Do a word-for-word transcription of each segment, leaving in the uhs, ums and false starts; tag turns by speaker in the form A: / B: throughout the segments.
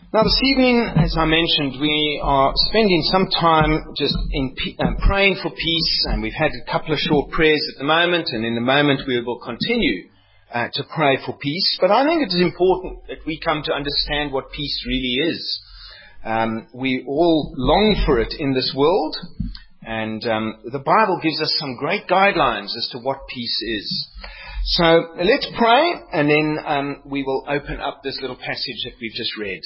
A: Now this evening, as I mentioned, we are spending some time just in uh, praying for peace, and we've had a couple of short prayers at the moment, and in a moment we will continue uh, to pray for peace. But I think it is important that we come to understand what peace really is. Um, we all long for it in this world, and um, the Bible gives us some great guidelines as to what peace is. So let's pray, and then um, we will open up this little passage that we've just read.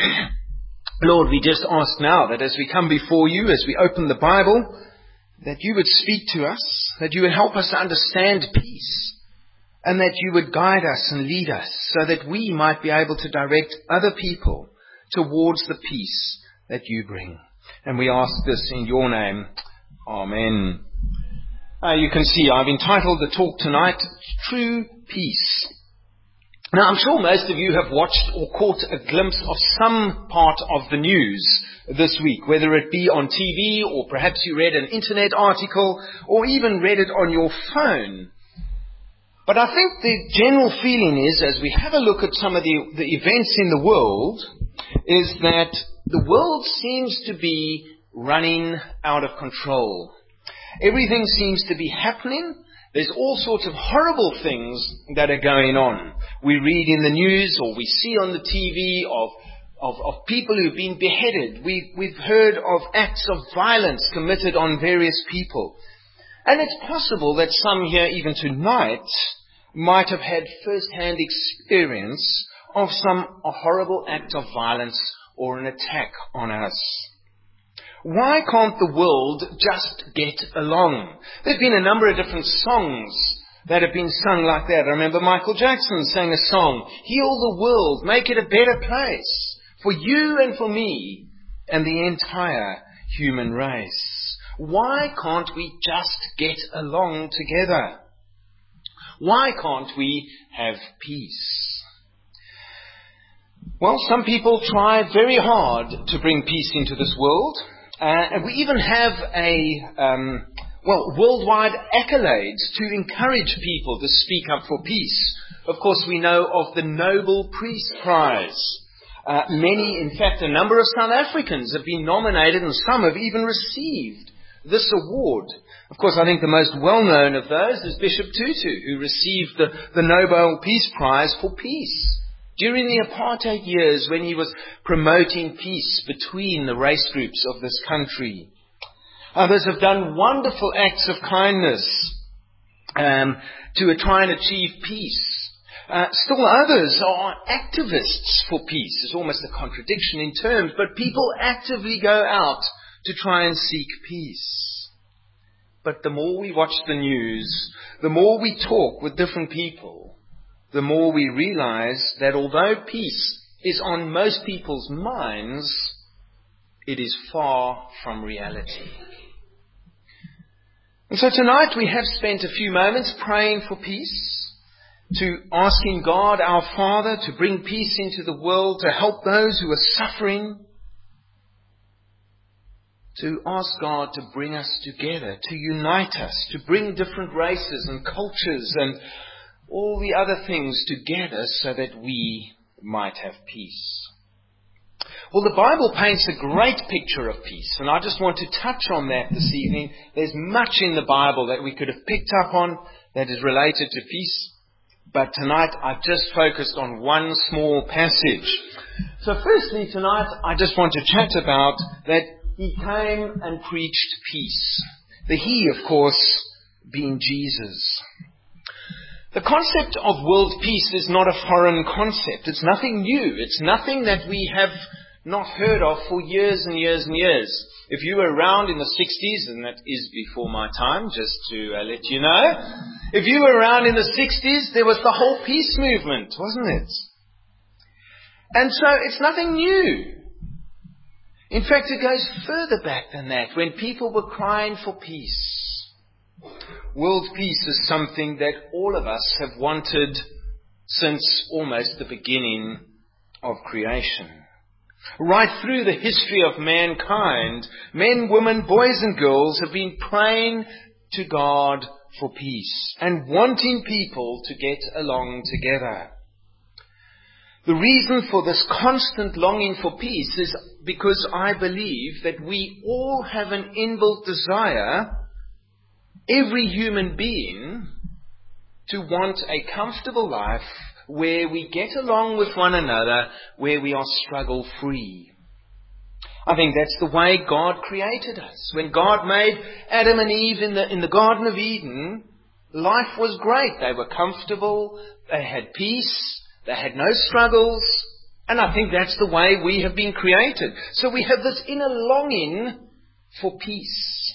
A: Lord, we just ask now that as we come before you, as we open the Bible, that you would speak to us, that you would help us to understand peace, and that you would guide us and lead us so that we might be able to direct other people towards the peace that you bring. And we ask this in your name. Amen. Uh, you can see I've entitled the talk tonight, True Peace. Now, I'm sure most of you have watched or caught a glimpse of some part of the news this week, whether it be on T V or perhaps you read an internet article or even read it on your phone. But I think the general feeling is, as we have a look at some of the, the events in the world, is that the world seems to be running out of control. Everything seems to be happening. There's all sorts of horrible things that are going on. We read in the news or we see on the T V of, of, of people who've been beheaded. We, we've heard of acts of violence committed on various people. And it's possible that some here, even tonight, might have had first-hand experience of some a horrible act of violence or an attack on us. Why can't the world just get along? There's been a number of different songs that have been sung like that. I remember Michael Jackson sang a song, Heal the World, Make It a Better Place for you and for me and the entire human race. Why can't we just get along together? Why can't we have peace? Well, some people try very hard to bring peace into this world. Uh, and we even have a, um, well, worldwide accolades to encourage people to speak up for peace. Of course, we know of the Nobel Peace Prize. Uh, many, in fact, a number of South Africans have been nominated, and some have even received this award. Of course, I think the most well-known of those is Bishop Tutu, who received the, the Nobel Peace Prize for peace during the apartheid years when he was promoting peace between the race groups of this country. Others have done wonderful acts of kindness um, to try and achieve peace. Uh, still others are activists for peace. It's almost a contradiction in terms, but people actively go out to try and seek peace. But the more we watch the news, the more we talk with different people, the more we realize that although peace is on most people's minds, it is far from reality. And so tonight we have spent a few moments praying for peace, to asking God our Father to bring peace into the world, to help those who are suffering, to ask God to bring us together, to unite us, to bring different races and cultures and all the other things together so that we might have peace. Well, the Bible paints a great picture of peace, and I just want to touch on that this evening. There's much in the Bible that we could have picked up on that is related to peace, but tonight I've just focused on one small passage. So firstly, tonight I just want to chat about that he came and preached peace. The he, of course, being Jesus. The concept of world peace is not a foreign concept. It's nothing new. It's nothing that we have not heard of for years and years and years. If you were around in the sixties, and that is before my time, just to uh, let you know. If you were around in the sixties, there was the whole peace movement, wasn't it? And so it's nothing new. In fact, it goes further back than that, when people were crying for peace. World peace is something that all of us have wanted since almost the beginning of creation. Right through the history of mankind, men, women, boys and girls have been praying to God for peace and wanting people to get along together. The reason for this constant longing for peace is because I believe that we all have an inbuilt desire, every human being, to want a comfortable life where we get along with one another, where we are struggle-free. I think that's the way God created us. When God made Adam and Eve in the, in the Garden of Eden, life was great. They were comfortable, they had peace, they had no struggles, and I think that's the way we have been created. So we have this inner longing for peace.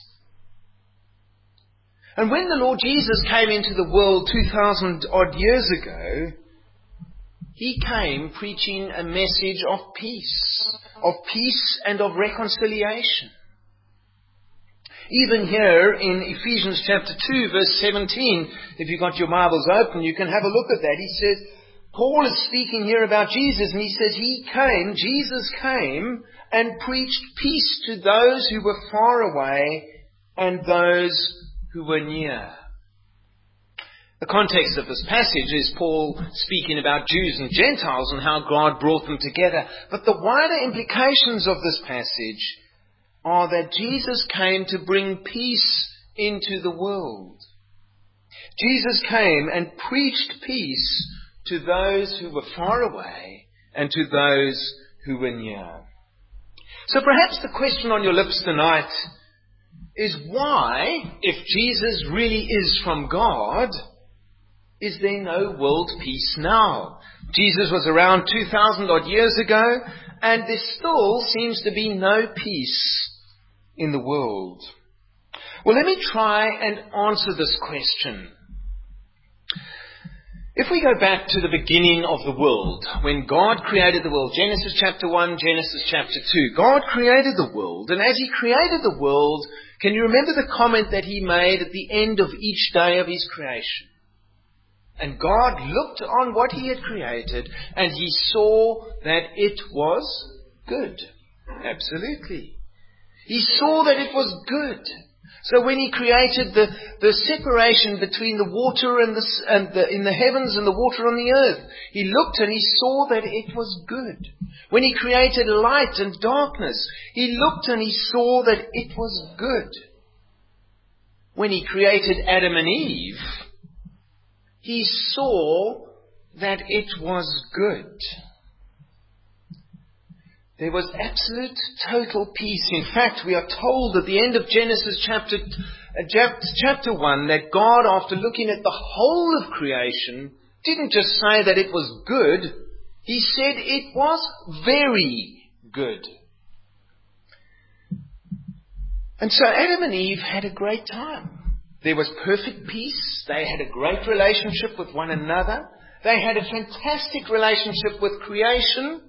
A: And when the Lord Jesus came into the world two thousand odd years ago, He came preaching a message of peace, of peace and of reconciliation. Even here in Ephesians chapter two, verse seventeen, if you've got your Bibles open, you can have a look at that. He says, Paul is speaking here about Jesus, and he says he came, Jesus came, and preached peace to those who were far away and those who were near. The context of this passage is Paul speaking about Jews and Gentiles and how God brought them together. But the wider implications of this passage are that Jesus came to bring peace into the world. Jesus came and preached peace to those who were far away and to those who were near. So perhaps the question on your lips tonight is why, if Jesus really is from God, is there no world peace now? Jesus was around two thousand odd years ago, and there still seems to be no peace in the world. Well, let me try and answer this question. If we go back to the beginning of the world, when God created the world, Genesis chapter one, Genesis chapter two, God created the world, and as He created the world, can you remember the comment that He made at the end of each day of His creation? And God looked on what He had created, and He saw that it was good. Absolutely. He saw that it was good. So when He created the, the separation between the water and the, and the, in the heavens and the water on the earth, He looked and He saw that it was good. When He created light and darkness, He looked and He saw that it was good. When He created Adam and Eve, He saw that it was good. There was absolute, total peace. In fact, we are told at the end of Genesis chapter, uh, chapter one that God, after looking at the whole of creation, didn't just say that it was good. He said it was very good. And so Adam and Eve had a great time. There was perfect peace. They had a great relationship with one another. They had a fantastic relationship with creation.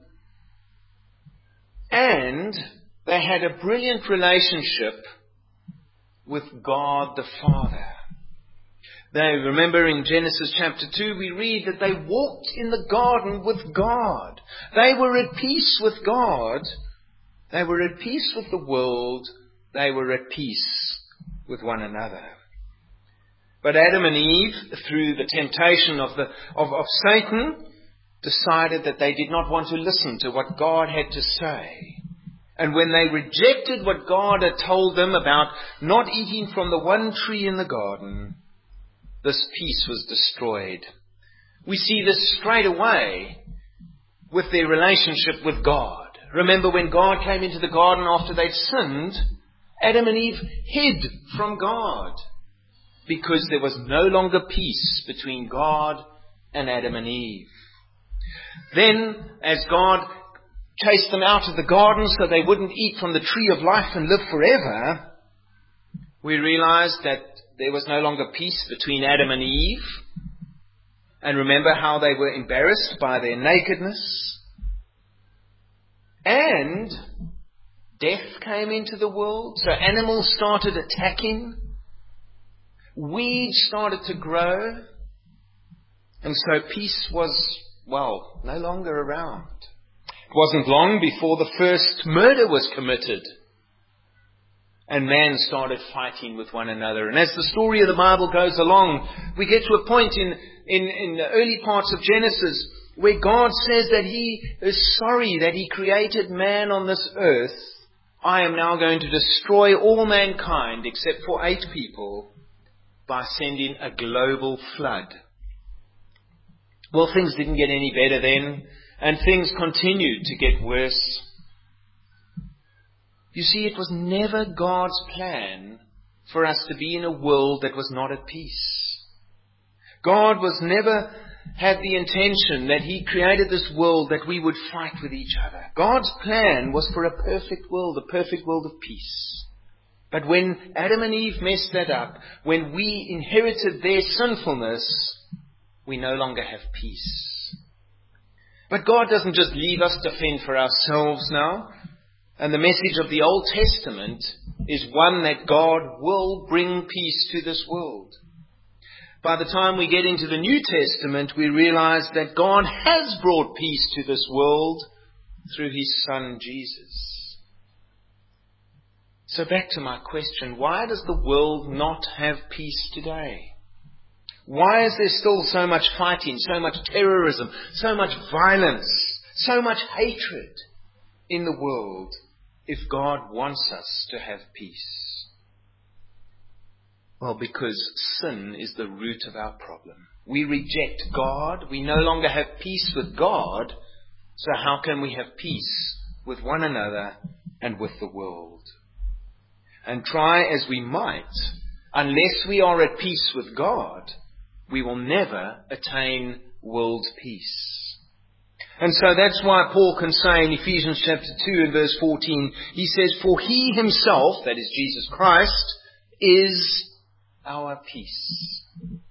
A: And they had a brilliant relationship with God the Father. They, remember in Genesis chapter two, we read that they walked in the garden with God. They were at peace with God. They were at peace with the world. They were at peace with one another. But Adam and Eve, through the temptation of, the, of, of Satan, decided that they did not want to listen to what God had to say. And when they rejected what God had told them about not eating from the one tree in the garden, this peace was destroyed. We see this straight away with their relationship with God. Remember when God came into the garden after they'd sinned, Adam and Eve hid from God because there was no longer peace between God and Adam and Eve. Then, as God chased them out of the garden so they wouldn't eat from the tree of life and live forever, we realized that there was no longer peace between Adam and Eve. And remember how they were embarrassed by their nakedness. And death came into the world. So animals started attacking. Weeds started to grow. And so peace was, well, no longer around. It wasn't long before the first murder was committed. And man started fighting with one another. And as the story of the Bible goes along, we get to a point in, in, in the early parts of Genesis where God says that He is sorry that He created man on this earth, I am now going to destroy all mankind except for eight people by sending a global flood. Well, things didn't get any better then, and things continued to get worse. You see, it was never God's plan for us to be in a world that was not at peace. God was never had the intention that He created this world that we would fight with each other. God's plan was for a perfect world, a perfect world of peace. But when Adam and Eve messed that up, when we inherited their sinfulness, we no longer have peace. But God doesn't just leave us to fend for ourselves now. And the message of the Old Testament is one that God will bring peace to this world. By the time we get into the New Testament, we realize that God has brought peace to this world through His Son, Jesus. So back to my question, why does the world not have peace today? Why is there still so much fighting, so much terrorism, so much violence, so much hatred in the world if God wants us to have peace? Well, because sin is the root of our problem. We reject God. We no longer have peace with God. So how can we have peace with one another and with the world? And try as we might, unless we are at peace with God, we will never attain world peace. And so that's why Paul can say in Ephesians chapter two and verse fourteen, he says, "For He Himself," that is Jesus Christ, "is our peace."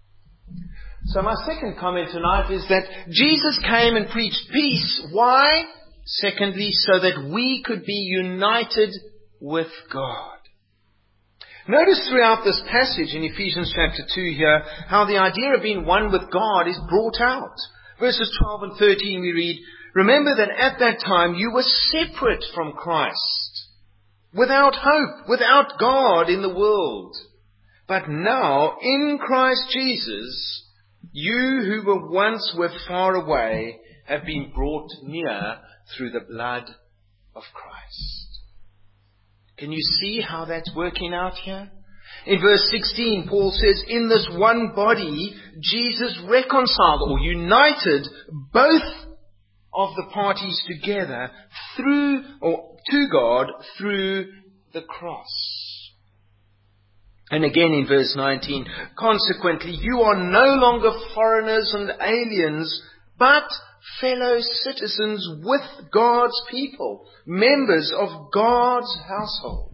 A: So my second comment tonight is that Jesus came and preached peace. Why? Secondly, so that we could be united with God. Notice throughout this passage in Ephesians chapter two here, how the idea of being one with God is brought out. Verses twelve and thirteen we read, "Remember that at that time you were separate from Christ, without hope, without God in the world. But now, in Christ Jesus, you who were once were far away have been brought near through the blood of Christ." Can you see how that's working out here? In verse sixteen, Paul says, "In this one body, Jesus reconciled or united both of the parties together through or to God through the cross." And again in verse nineteen, "Consequently, you are no longer foreigners and aliens, but fellow citizens with God's people, members of God's household."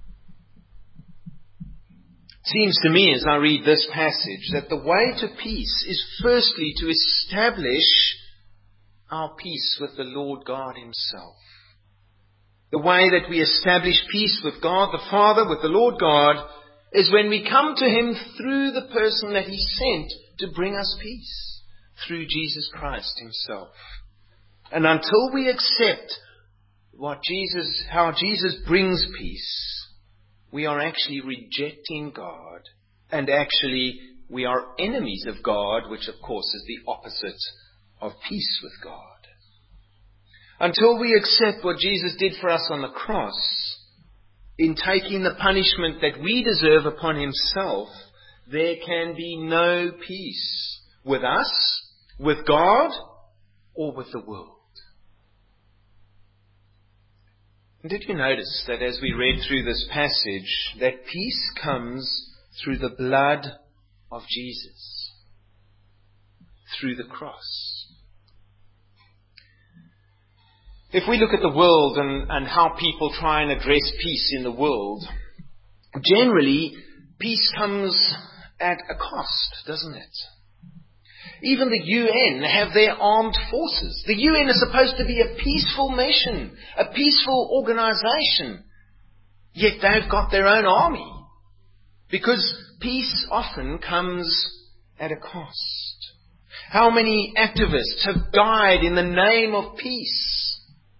A: It seems to me as I read this passage that the way to peace is firstly to establish our peace with the Lord God Himself. The way that we establish peace with God the Father, with the Lord God, is when we come to Him through the person that He sent to bring us peace, through Jesus Christ Himself. And until we accept what Jesus, how Jesus brings peace, we are actually rejecting God, and actually we are enemies of God, which of course is the opposite of peace with God. Until we accept what Jesus did for us on the cross, in taking the punishment that we deserve upon Himself, there can be no peace with us, with God, or with the world. And did you notice that as we read through this passage, that peace comes through the blood of Jesus, through the cross? If we look at the world and, and how people try and address peace in the world, generally peace comes at a cost, doesn't it? Even the U N have their armed forces. The U N is supposed to be a peaceful mission, a peaceful organization. Yet they've got their own army. Because peace often comes at a cost. How many activists have died in the name of peace?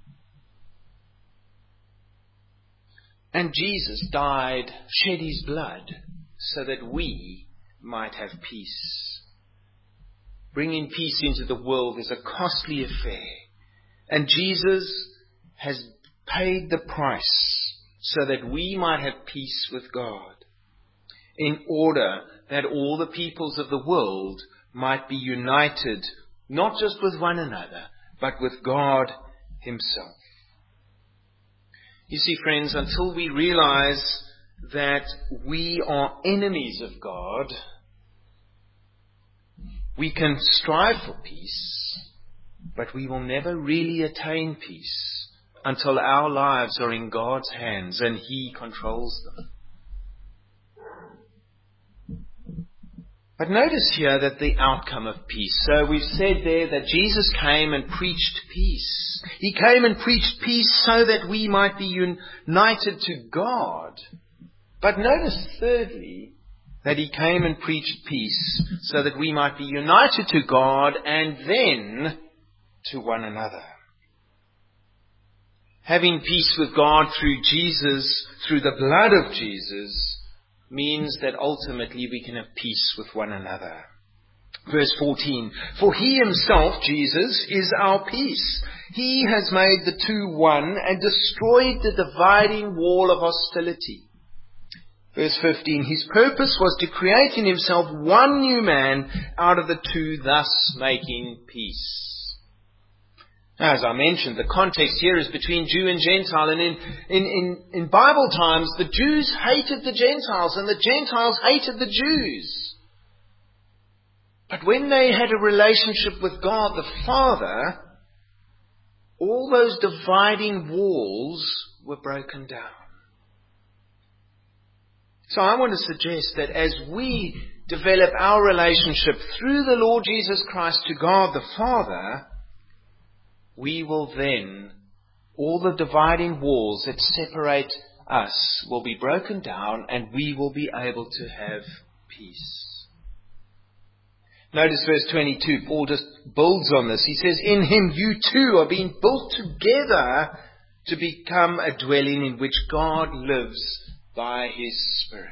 A: And Jesus died, shed His blood, so that we might have peace. bringing peace into the world is a costly affair. And Jesus has paid the price so that we might have peace with God, in order that all the peoples of the world might be united, not just with one another, but with God Himself. You see, friends, until we realize that we are enemies of God, we can strive for peace, but we will never really attain peace until our lives are in God's hands and He controls them. But notice here that the outcome of peace. So we've said there that Jesus came and preached peace. He came and preached peace so that we might be united to God. But notice thirdly, that He came and preached peace so that we might be united to God and then to one another. Having peace with God through Jesus, through the blood of Jesus, means that ultimately we can have peace with one another. Verse fourteen, for He Himself, Jesus, is our peace. He has made the two one and destroyed the dividing wall of hostility. Verse fifteen, His purpose was to create in Himself one new man out of the two, thus making peace. Now, as I mentioned, the context here is between Jew and Gentile. And in, in, in, in Bible times, the Jews hated the Gentiles and the Gentiles hated the Jews. But when they had a relationship with God the Father, all those dividing walls were broken down. So I want to suggest that as we develop our relationship through the Lord Jesus Christ to God the Father, we will then, all the dividing walls that separate us will be broken down and we will be able to have peace. Notice verse twenty-two, Paul just builds on this. He says, in Him you too are being built together to become a dwelling in which God lives by His Spirit.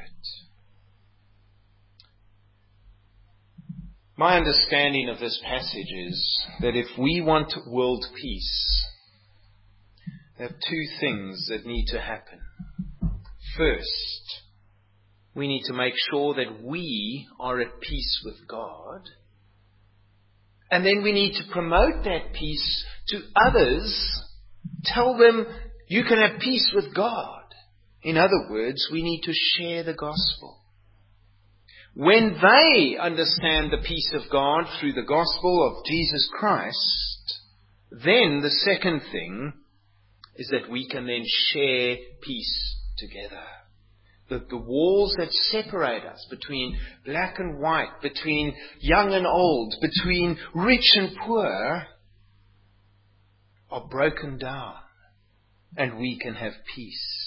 A: My understanding of this passage is that if we want world peace, there are two things that need to happen. First, we need to make sure that we are at peace with God. And then we need to promote that peace to others. Tell them you can have peace with God. In other words, we need to share the gospel. When they understand the peace of God through the gospel of Jesus Christ, then the second thing is that we can then share peace together. The, the walls that separate us between black and white, between young and old, between rich and poor, are broken down and we can have peace.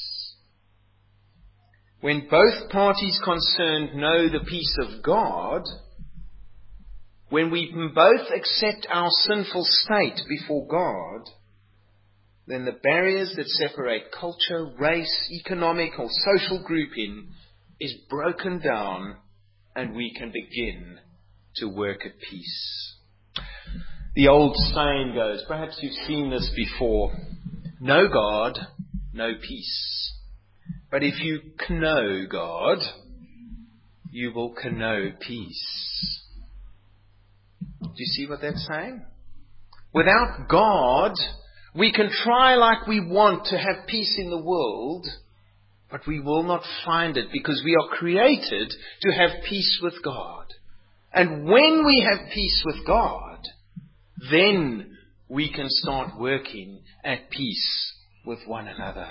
A: When both parties concerned know the peace of God, when we both accept our sinful state before God, then the barriers that separate culture, race, economic or social grouping is broken down and we can begin to work at peace. The old saying goes, perhaps you've seen this before, no God, no peace. But if you know God, you will know peace. Do you see what that's saying? Without God, we can try like we want to have peace in the world, but we will not find it because we are created to have peace with God. And when we have peace with God, then we can start working at peace with one another.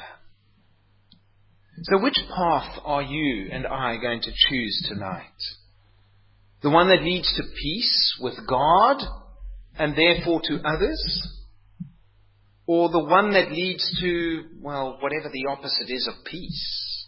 A: So which path are you and I going to choose tonight? The one that leads to peace with God and therefore to others? Or the one that leads to, well, whatever the opposite is of peace?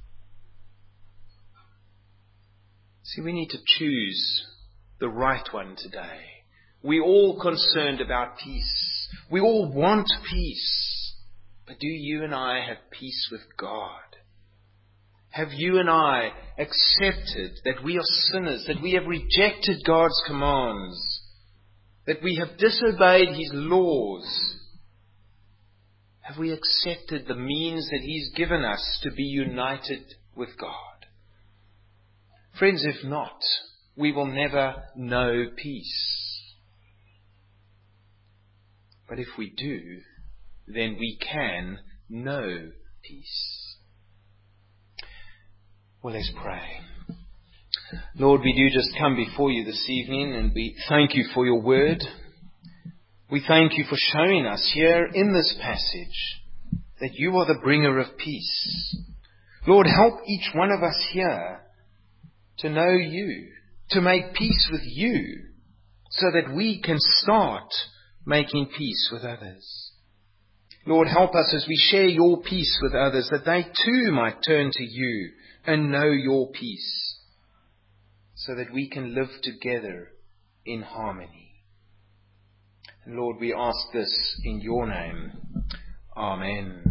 A: See, we need to choose the right one today. We're all concerned about peace. We all want peace. But do you and I have peace with God? Have you and I accepted that we are sinners, that we have rejected God's commands, that we have disobeyed His laws, have we accepted the means that He's given us to be united with God? Friends, if not, we will never know peace. But if we do, then we can know peace. Well, let's pray. Lord, we do just come before you this evening, and we thank you for your word. We thank you for showing us here in this passage that you are the bringer of peace. Lord, help each one of us here to know you, to make peace with you, so that we can start making peace with others. Lord, help us as we share your peace with others, that they too might turn to you and know your peace, so that we can live together in harmony. And Lord, we ask this in your name. Amen.